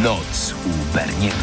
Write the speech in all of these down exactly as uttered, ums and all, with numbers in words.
Noc u Berniego.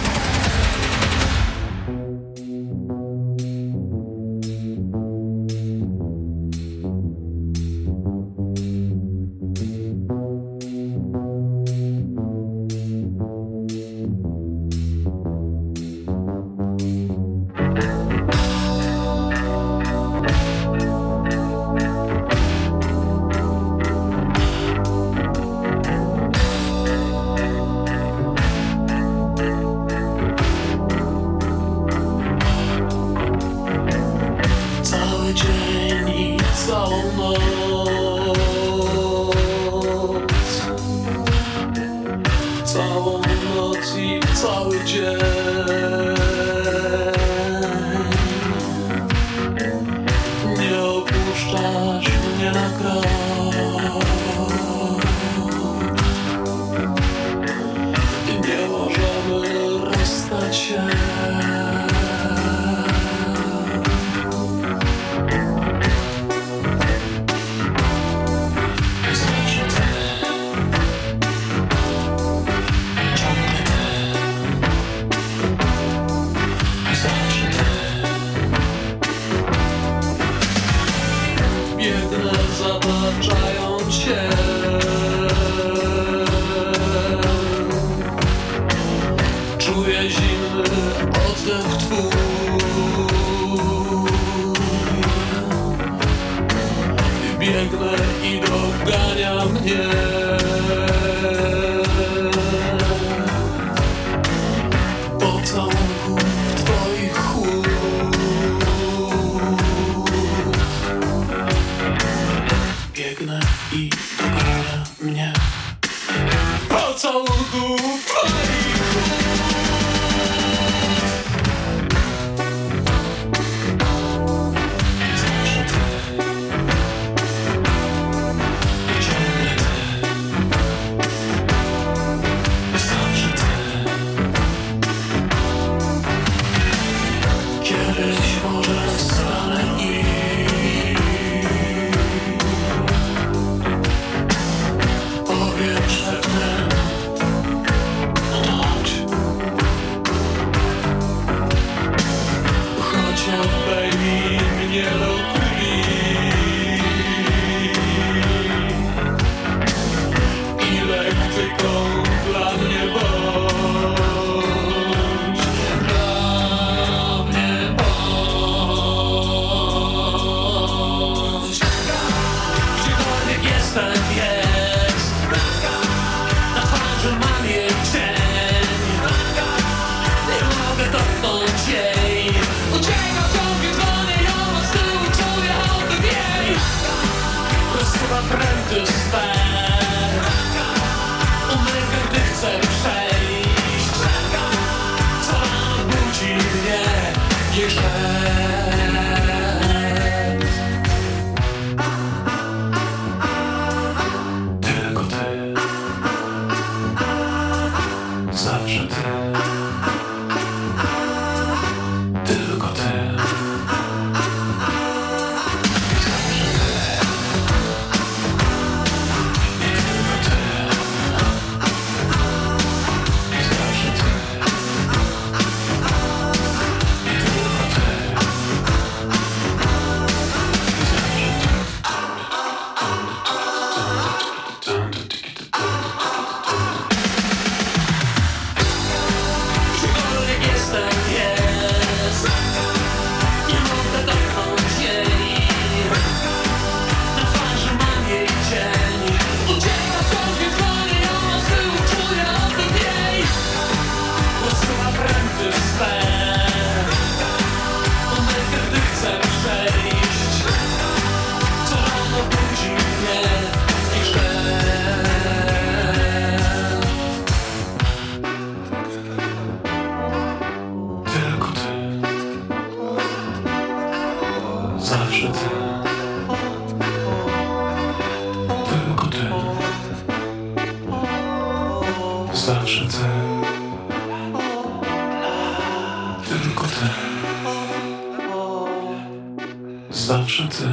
Zawsze ty,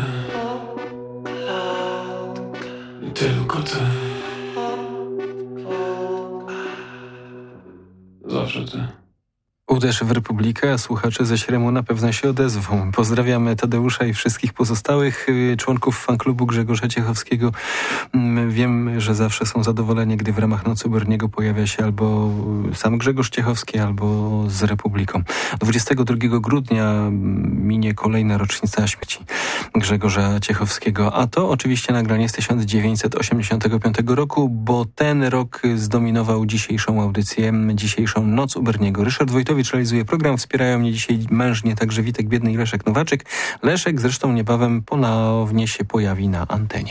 tylko ty. każdy. Uderz w Republikę, a słuchacze ze Śremu na pewno się odezwą. Pozdrawiamy Tadeusza i wszystkich pozostałych członków fanklubu Grzegorza Ciechowskiego. Wiem, że zawsze są zadowoleni, gdy w ramach Nocy Berniego pojawia się albo sam Grzegorz Ciechowski, albo z Republiką. dwudziestego drugiego grudnia minie kolejna rocznica śmierci Grzegorza Ciechowskiego, a to oczywiście nagranie z tysiąc dziewięćset osiemdziesiątego piątego roku, bo ten rok zdominował dzisiejszą audycję, dzisiejszą Noc u Berniego. Ryszard Wojtowicz realizuje program, wspierają mnie dzisiaj mężnie także Witek Biedny i Leszek Nowaczyk. Leszek zresztą niebawem ponownie się pojawi na antenie.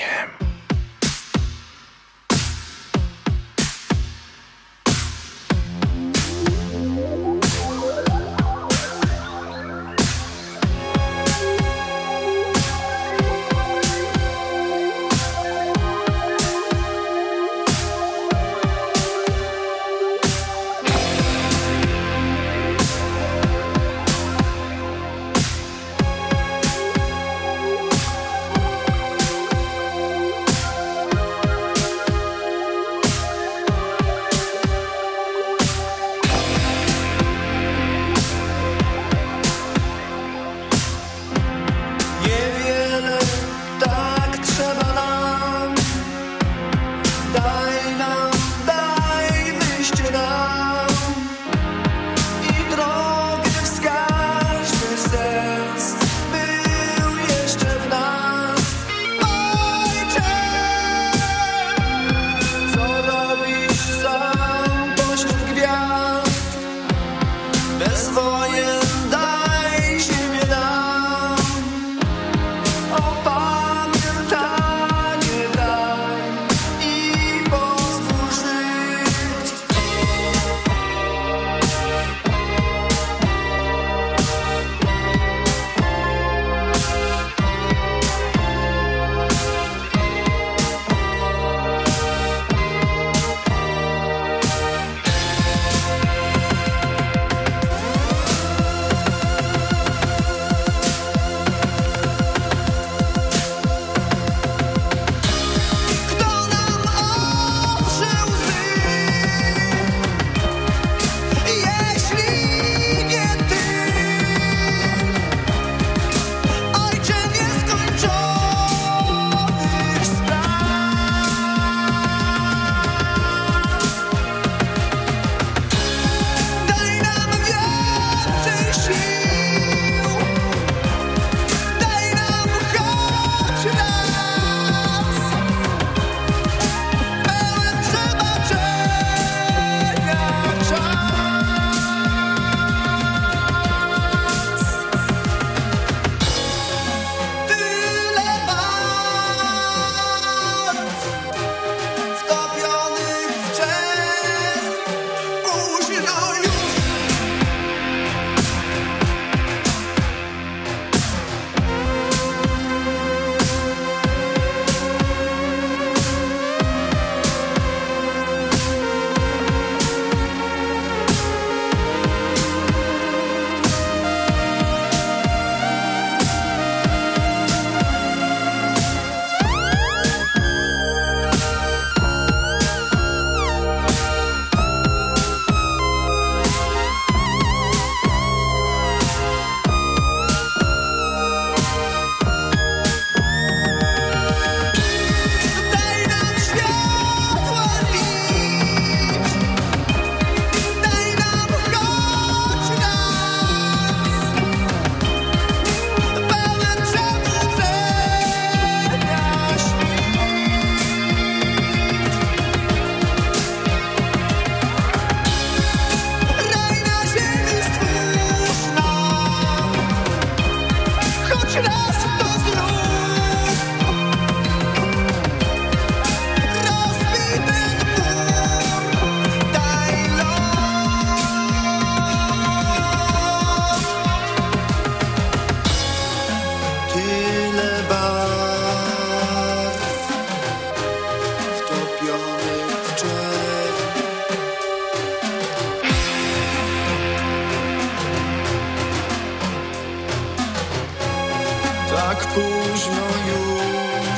tak późno już.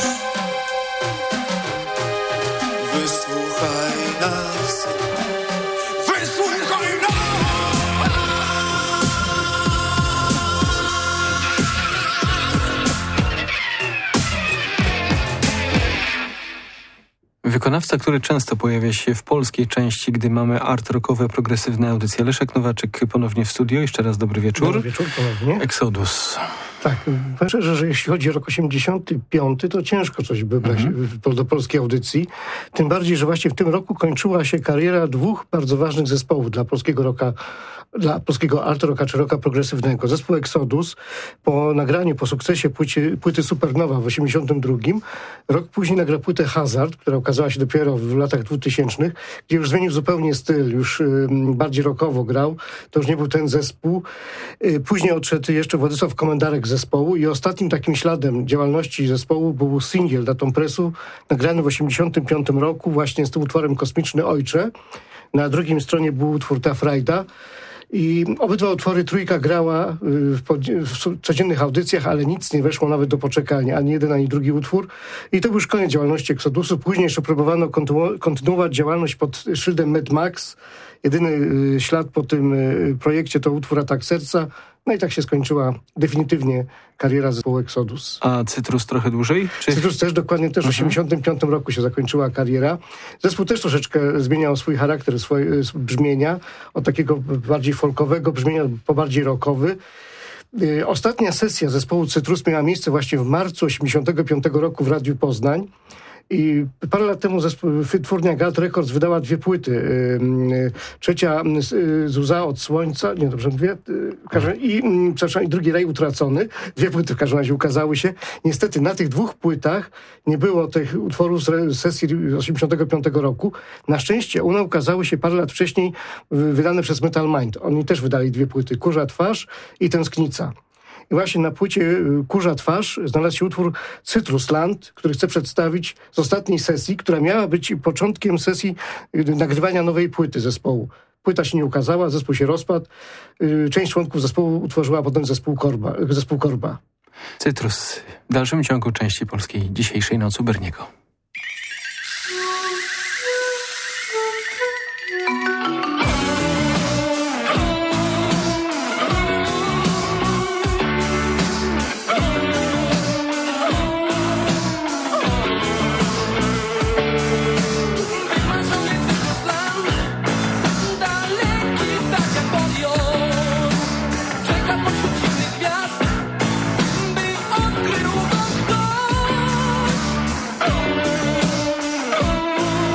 Wysłuchaj nas, wysłuchaj nas. Wykonawca, który często pojawia się w polskiej części, gdy mamy art-rockowe, progresywne audycje. Leszek Nowaczyk ponownie w studio. Jeszcze raz dobry wieczór. Dobry wieczór ponownie. Exodus. Tak, powiem szczerze, że jeśli chodzi o rok osiemdziesiąty piąty, to ciężko coś wybrać mm-hmm. do polskiej audycji. Tym bardziej, że właśnie w tym roku kończyła się kariera dwóch bardzo ważnych zespołów dla polskiego rocka, dla polskiego art rocka czy rocka progresywnego. Zespół Exodus po nagraniu, po sukcesie płycie, płyty Supernowa w osiemdziesiątym drugim, rok później nagrał płytę Hazard, która ukazała się dopiero w latach dwutysięcznych, gdzie już zmienił zupełnie styl, już y, bardziej rockowo grał. To już nie był ten zespół. Y, później odszedł jeszcze Władysław Komendarek z zespołu i ostatnim takim śladem działalności zespołu był singiel datą presu, nagrany w osiemdziesiątym piątym roku właśnie z tym utworem Kosmiczny Ojcze. Na drugim stronie był utwór Ta Frajda. I obydwa utwory trójka grała w, w codziennych audycjach, ale nic nie weszło nawet do poczekalni, ani jeden, ani drugi utwór. I to był już koniec działalności Exodusu. Później jeszcze próbowano kontynu- kontynuować działalność pod szyldem Mad Max. Jedyny y, ślad po tym y, projekcie to utwór Atak Serca. No i tak się skończyła definitywnie kariera zespołu Exodus. A Cytrus trochę dłużej? Czy... Cytrus też dokładnie też w osiemdziesiątym piątym roku się zakończyła kariera. Zespół też troszeczkę zmieniał swój charakter, swoje brzmienia. Od takiego bardziej folkowego brzmienia po bardziej rockowy. Ostatnia sesja zespołu Cytrus miała miejsce właśnie w marcu osiemdziesiątego piątego roku w Radiu Poznań. I parę lat temu zespół, wytwórnia Galt Records wydała dwie płyty. Yy, trzecia yy, Łza od Słońca, nie dobrze mówię, yy, i, yy, przepraszam, i drugi Rej Utracony. Dwie płyty w każdym razie ukazały się. Niestety na tych dwóch płytach nie było tych utworów z sesji osiemdziesiątego piątego roku. Na szczęście one ukazały się parę lat wcześniej, yy, wydane przez Metal Mind. Oni też wydali dwie płyty, Kurza Twarz i Tęsknica. I właśnie na płycie Kurza Twarz znalazł się utwór Cytrusland, który chcę przedstawić z ostatniej sesji, która miała być początkiem sesji nagrywania nowej płyty zespołu. Płyta się nie ukazała, zespół się rozpadł. Część członków zespołu utworzyła potem zespół Korba. Zespół Korba. Cytrus w dalszym ciągu części polskiej dzisiejszej Nocy Berniego. Odkrył go ktoś.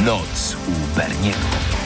Noc u Berniego.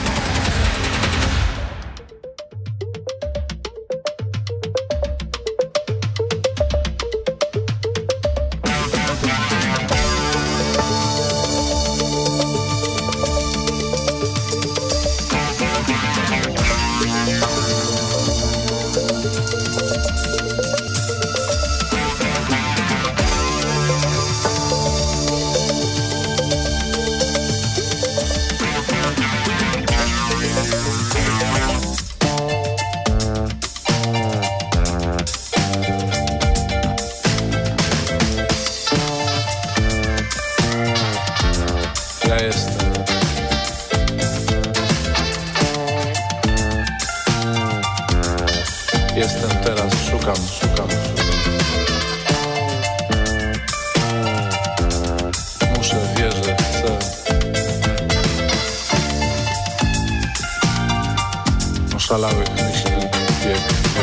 Szalałych myśli bieg.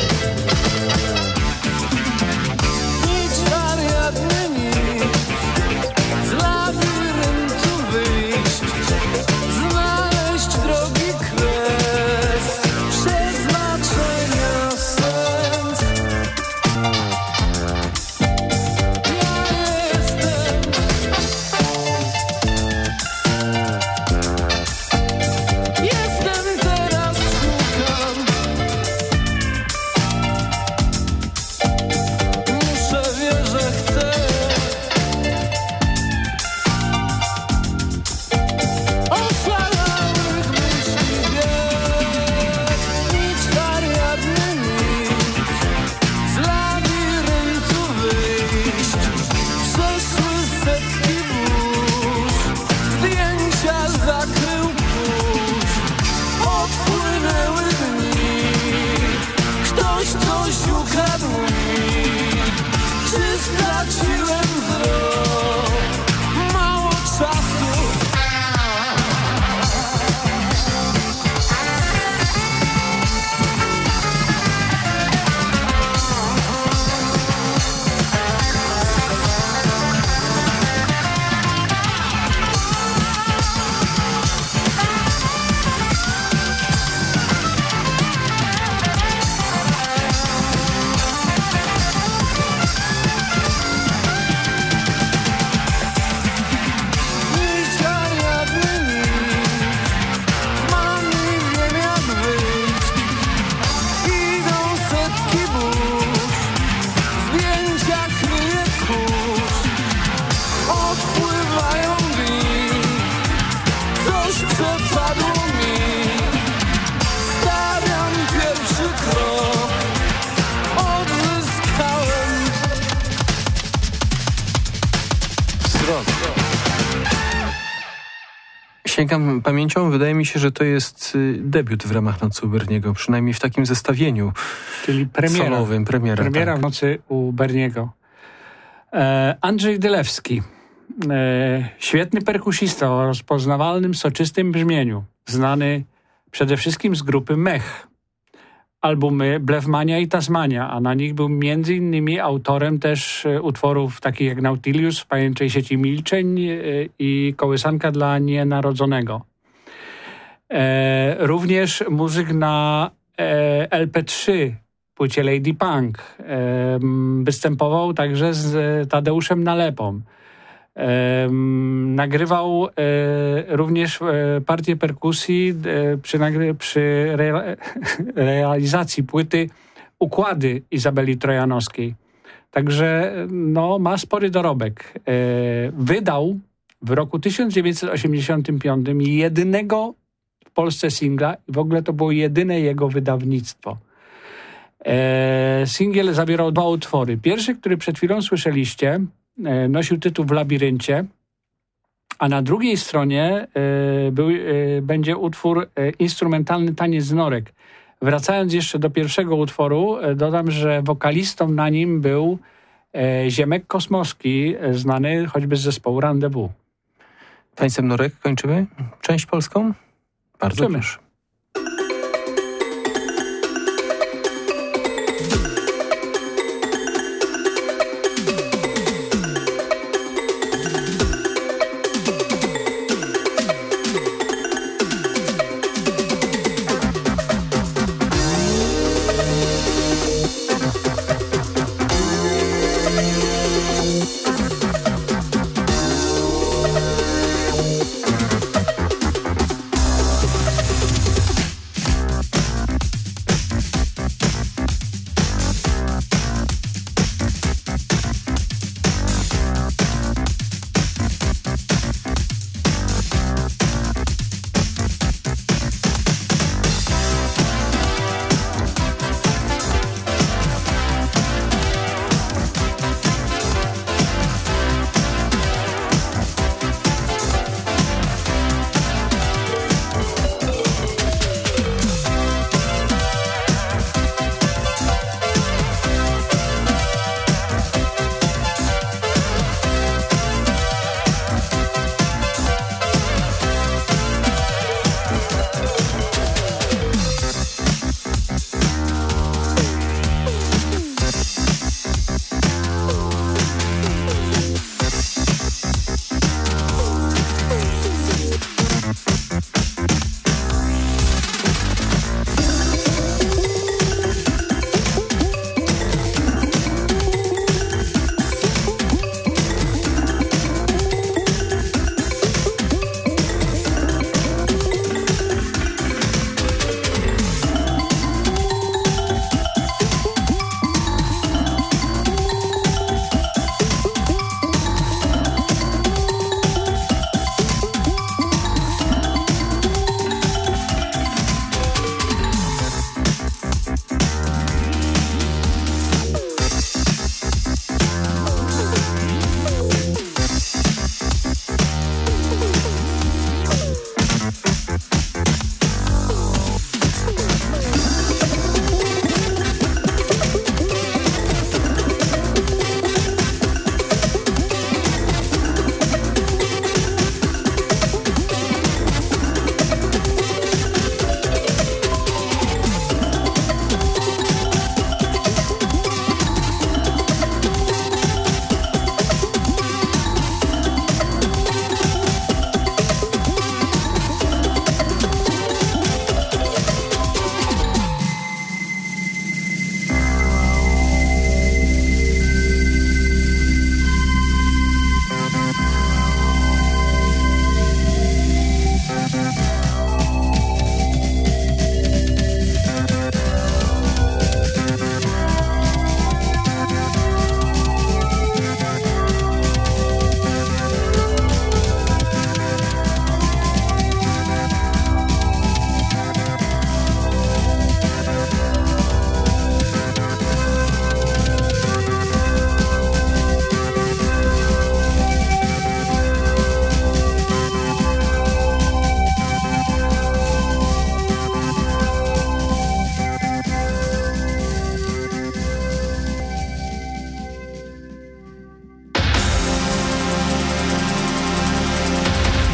Nic wariatnymi z labiryntu wyjść, znaleźć drogi kres, przeznaczenia sens. Ja jestem Jestem teraz szukam. Muszę, wierzę, chcę. Oszalałych myśli bieg, nic wariatnymi z labiryntu wyjść. Przeszły setki burz, zdjęcia zakrył kurz. Odpłynęły dni, ktoś coś ukradł mi. Czy straciłem wzrok? Mało czasu. Nic wariatnymi mam i wiem jak wyjść. Idą setki burz, zdjęcia kryje kurz. Odpływają dni, coś przepadło mi. Stawiam pierwszy krok, odzyskałem Wzrok. Sięgam pamięcią, wydaje mi się, że to jest y, debiut w ramach Nocy u Berniego, przynajmniej w takim zestawieniu Czyli premiera. solowym, premiera. Premiera tak. w Nocy u Berniego. E, Andrzej Dylewski. E, świetny perkusista o rozpoznawalnym, soczystym brzmieniu. Znany przede wszystkim z grupy Mech. Albumy Blefmania i Tasmania, a na nich był między innymi autorem też e, utworów takich jak Nautilus w Pajęczej sieci milczeń e, i Kołysanka dla nienarodzonego. E, również muzyk na e, L P trzy, płycie Lady Punk. E, m, występował także z e, Tadeuszem Nalepą. E, m, nagrywał e, również e, partię perkusji e, przy, nagry, przy re, realizacji płyty Układy Izabeli Trojanowskiej. Także no, ma spory dorobek. E, wydał w roku tysiąc dziewięćset osiemdziesiątym piątym jedynego w Polsce singla i w ogóle to było jedyne jego wydawnictwo. E, singiel zawierał dwa utwory. Pierwszy, który przed chwilą słyszeliście, e, nosił tytuł W labiryncie, a na drugiej stronie e, był, e, będzie utwór e, instrumentalny Taniec z norek. Wracając jeszcze do pierwszego utworu, e, dodam, że wokalistą na nim był e, Ziemek Kosmowski, e, znany choćby z zespołu Rendezvous. Tańcem norek kończymy część polską? Bardzo Kończymy. proszę.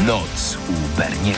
Noc u Berniego.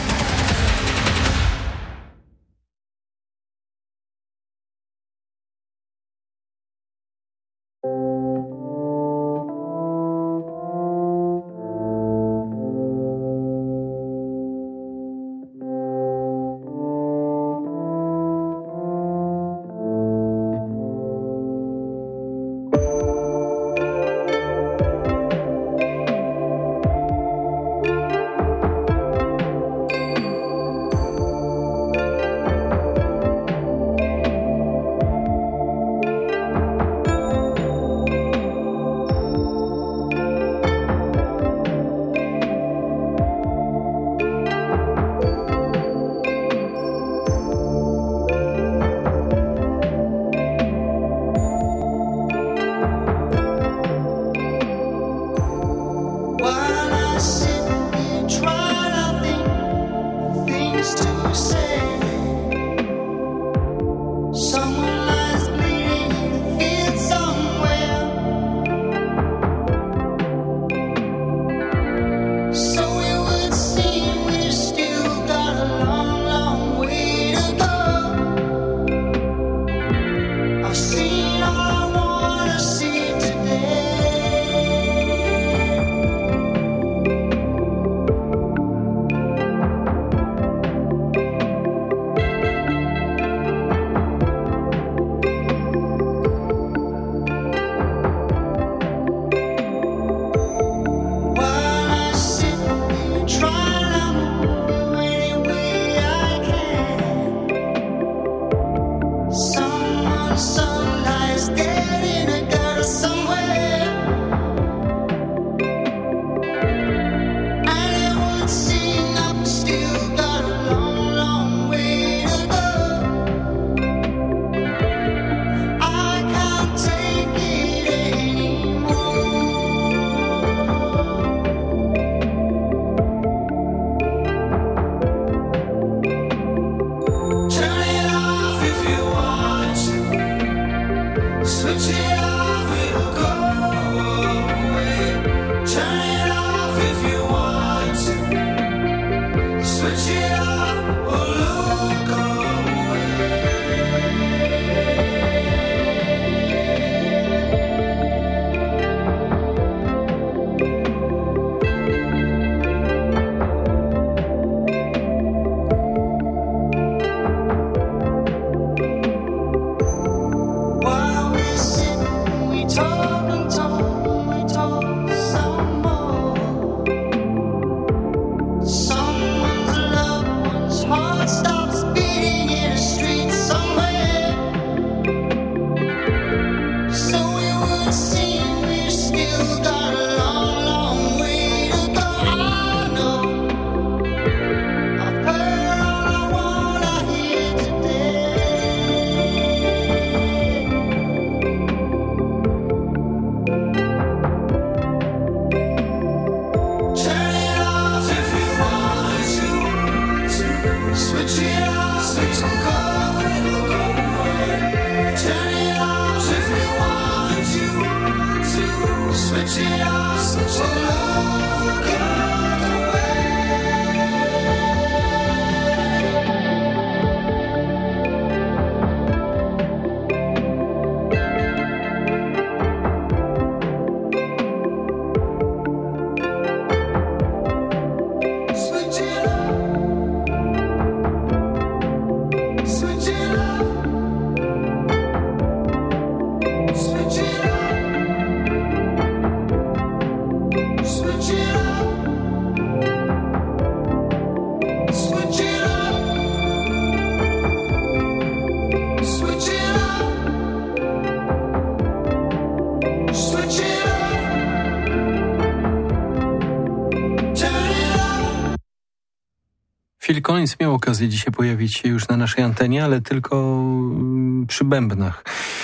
Phil Collins miał okazję dzisiaj pojawić się już na naszej antenie, ale tylko przy bębnach.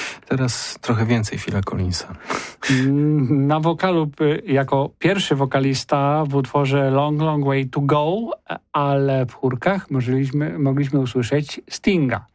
Teraz trochę więcej Phila Collinsa. Na wokalu jako pierwszy wokalista w utworze Long, Long Way to Go, ale w chórkach mogliśmy, mogliśmy usłyszeć Stinga.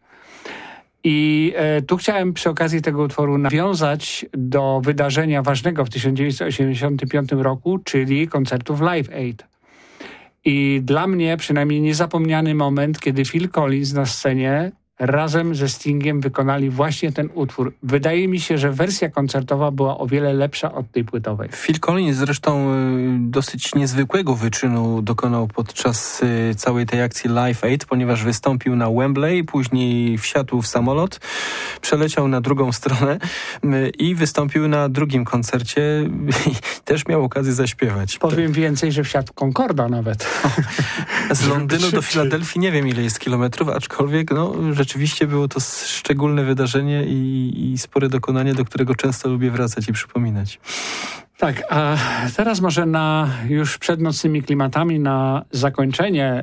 I e, tu chciałem przy okazji tego utworu nawiązać do wydarzenia ważnego w tysiąc dziewięćset osiemdziesiątym piątym roku, czyli koncertów Live Aid. I dla mnie przynajmniej niezapomniany moment, kiedy Phil Collins na scenie razem ze Stingiem wykonali właśnie ten utwór. Wydaje mi się, że wersja koncertowa była o wiele lepsza od tej płytowej. Phil Collins zresztą dosyć niezwykłego wyczynu dokonał podczas całej tej akcji Live Aid, ponieważ wystąpił na Wembley, później wsiadł w samolot, przeleciał na drugą stronę i wystąpił na drugim koncercie. Też miał okazję zaśpiewać. Powiem więcej, że wsiadł Concorda nawet. Z Londynu do Filadelfii nie wiem ile jest kilometrów, aczkolwiek no, rzeczywiście było to szczególne wydarzenie i, i spore dokonanie, do którego często lubię wracać i przypominać. Tak, a teraz może na już przed nocnymi klimatami na zakończenie e,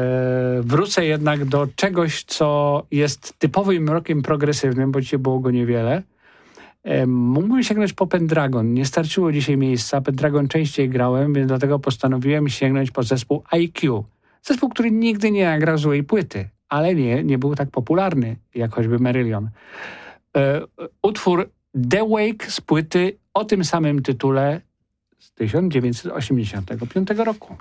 wrócę jednak do czegoś, co jest typowym rokiem progresywnym, bo dzisiaj było go niewiele. E, mógłbym sięgnąć po Pendragon. Nie starczyło dzisiaj miejsca. Pendragon częściej grałem, więc dlatego postanowiłem sięgnąć po zespół I Q. Zespół, który nigdy nie nagrał złej płyty, ale nie, nie był tak popularny jak choćby Marillion. E, utwór The Wake z płyty o tym samym tytule z tysiąc dziewięćset osiemdziesiątego piątego roku.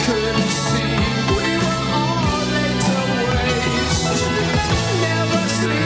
Never sleep.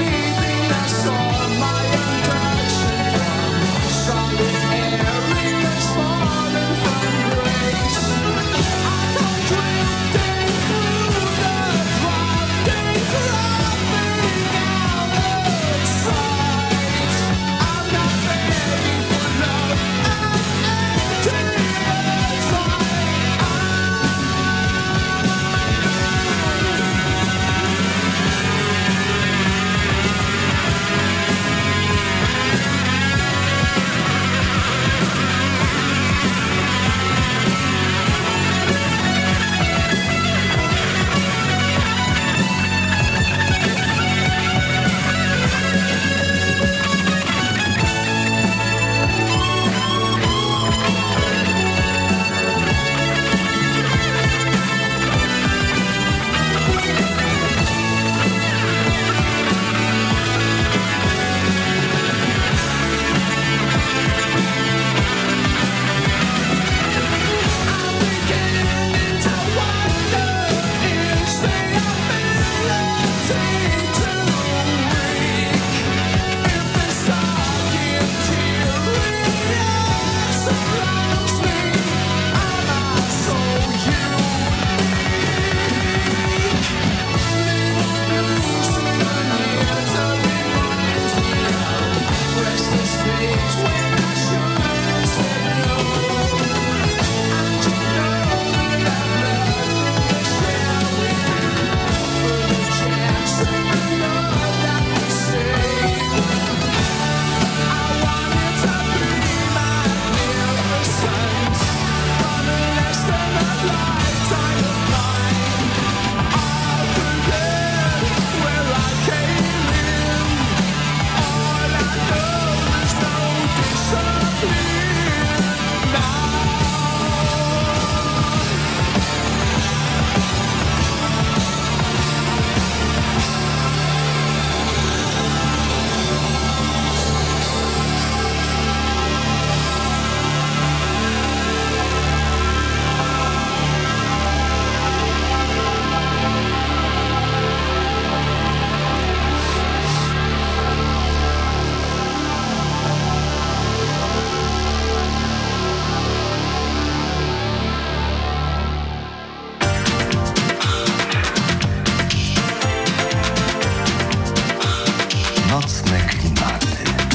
Nocne klimaty.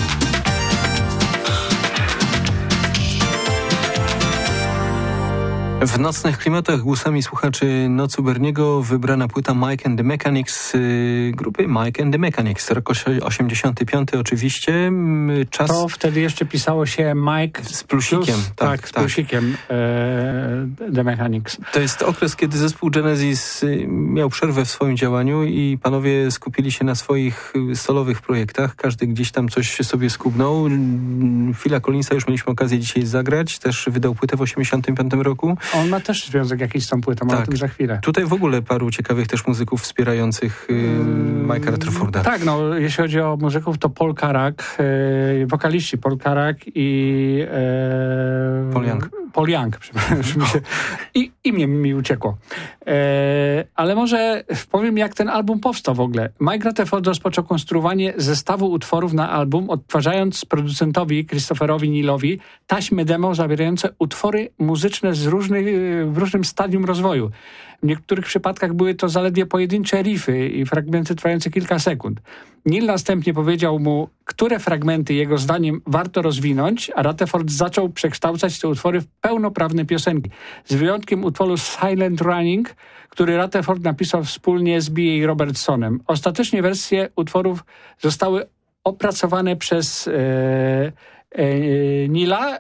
W nocnych klimatach głosami słuchaczy Nocu Berniego wybrana płyta Mike and the Mechanics, yy, grupy Mike and the Mechanics, rok osiemdziesiąty piąty oczywiście. Czas... To wtedy jeszcze pisało się Mike z plusikiem. Plus, tak, tak, z plusikiem e, The Mechanics. To jest okres, kiedy zespół Genesis miał przerwę w swoim działaniu i panowie skupili się na swoich solowych projektach. Każdy gdzieś tam coś sobie skubnął. Phila Collinsa już mieliśmy okazję dzisiaj zagrać. Też wydał płytę w osiemdziesiątym piątym roku. On ma też związek jakiś z tą płytą, tak. O tym za chwilę. Tutaj w ogóle paru ciekawych też muzyków wspierających yy, Mike'a Rutherforda. Tak, no jeśli chodzi o muzyków, to Paul Carrack, yy, wokaliści Paul Carrack i yy, Paul Young. Paul Young, przepraszam. się, I imię mi uciekło. Yy, ale może powiem, jak ten album powstał w ogóle. Mike Rutherford rozpoczął konstruowanie zestawu utworów na album, odtwarzając producentowi Christopherowi Nealowi taśmy demo zawierające utwory muzyczne z różnych, w różnym stadium rozwoju. W niektórych przypadkach były to zaledwie pojedyncze riffy i fragmenty trwające kilka sekund. Neal następnie powiedział mu, które fragmenty jego zdaniem warto rozwinąć, a Rutherford zaczął przekształcać te utwory w pełnoprawne piosenki. Z wyjątkiem utworu Silent Running, który Rutherford napisał wspólnie z B A Robertsonem. Ostatecznie wersje utworów zostały opracowane przez e, Neala,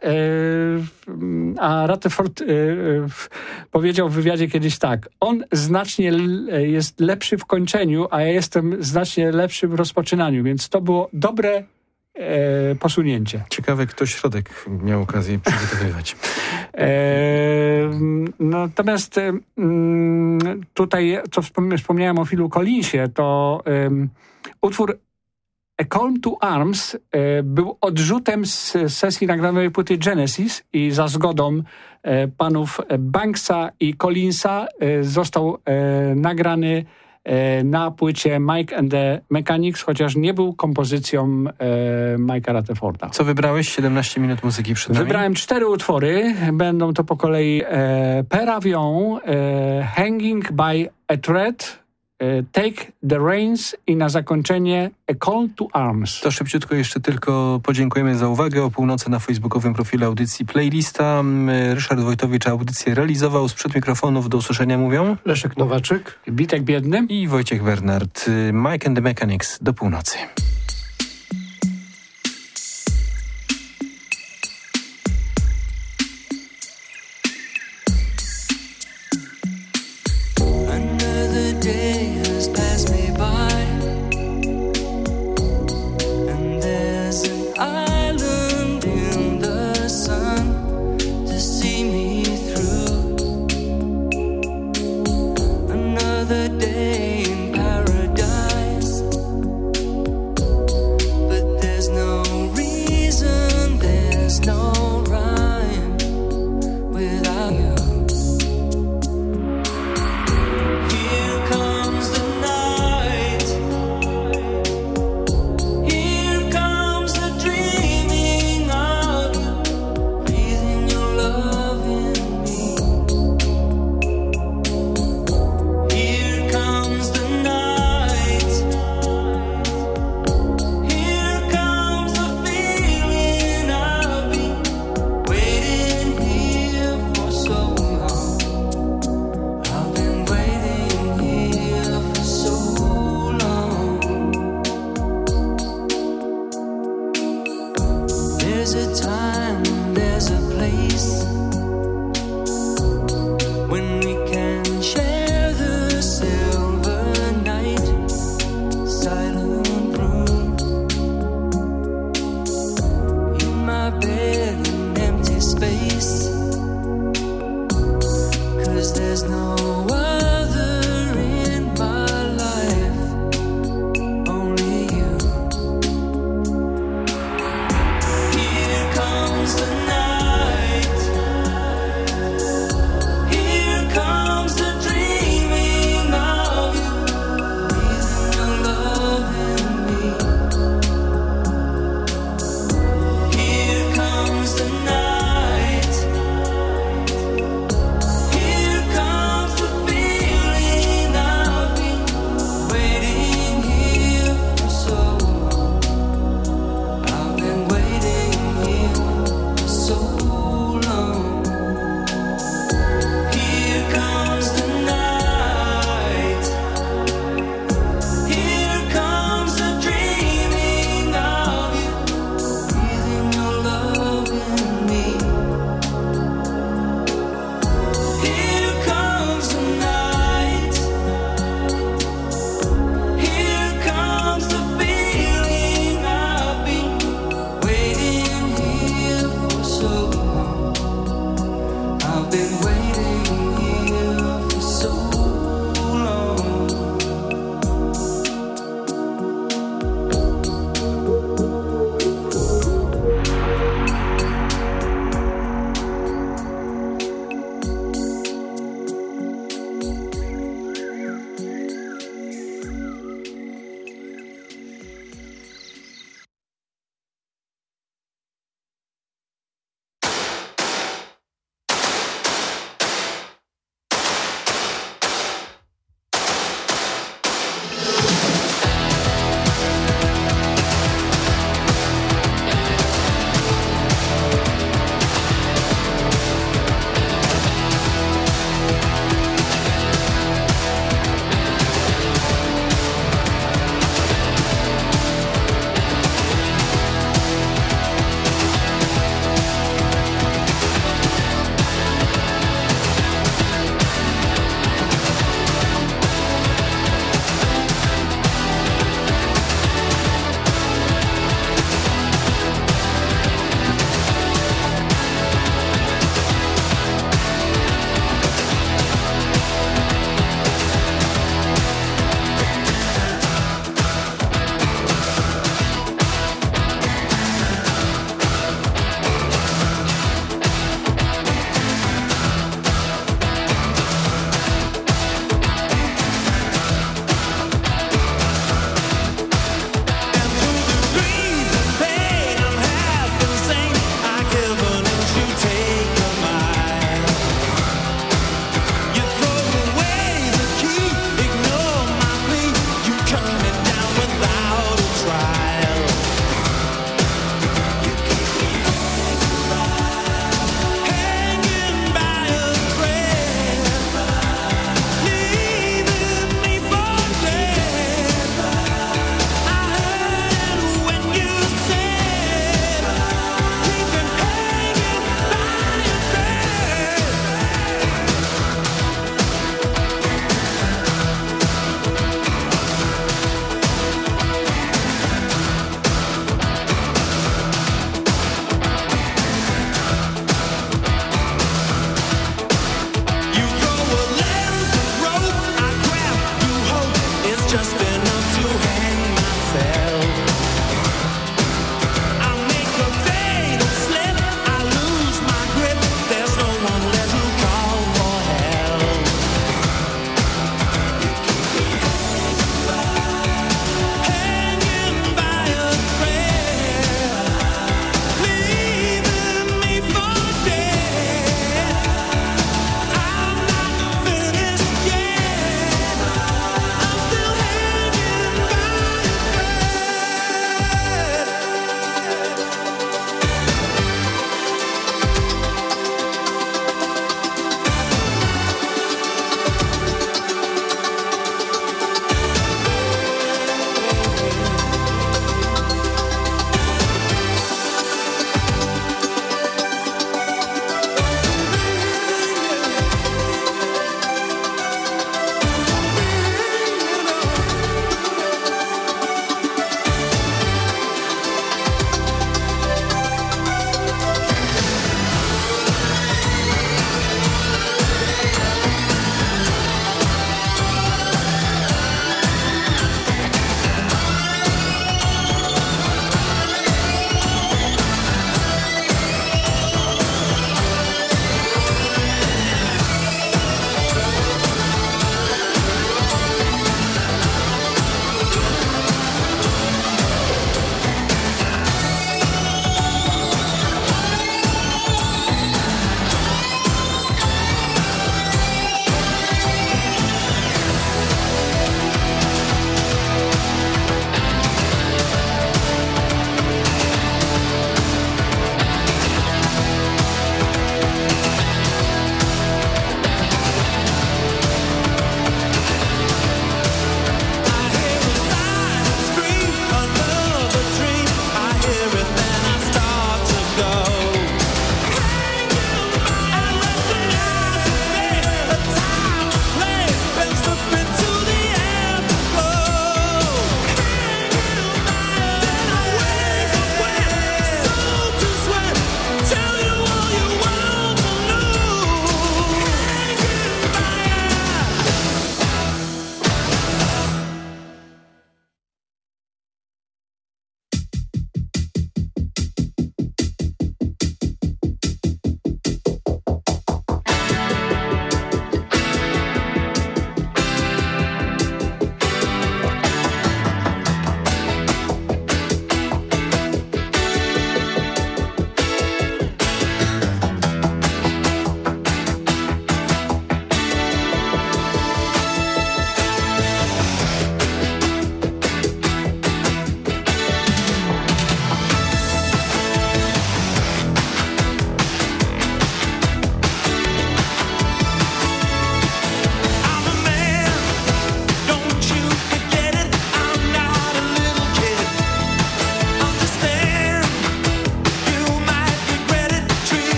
a Rutherford powiedział w wywiadzie kiedyś tak: on znacznie jest lepszy w kończeniu, a ja jestem znacznie lepszy w rozpoczynaniu, więc to było dobre posunięcie. Ciekawe, kto środek miał okazję przygotowywać. Natomiast tutaj, co wspomniałem o Philu Collinsie, to utwór A Call to Arms e, był odrzutem z sesji nagranej płyty Genesis i za zgodą e, panów Banksa i Collinsa e, został e, nagrany e, na płycie Mike and the Mechanics, chociaż nie był kompozycją e, Mike'a Rutherforda. Co wybrałeś? siedemnaście minut muzyki przed nami. Wybrałem cztery utwory. Będą to po kolei e, Per Avion, e, Hanging by a Thread, Take the Reins i na zakończenie A Call to Arms. To szybciutko jeszcze tylko podziękujemy za uwagę. O północy na facebookowym profilu audycji Playlista. Ryszard Wojtowicz audycję realizował. Sprzed mikrofonów do usłyszenia mówią Leszek Nowaczyk, Bitek Biedny i Wojciech Bernard. Mike and the Mechanics do północy.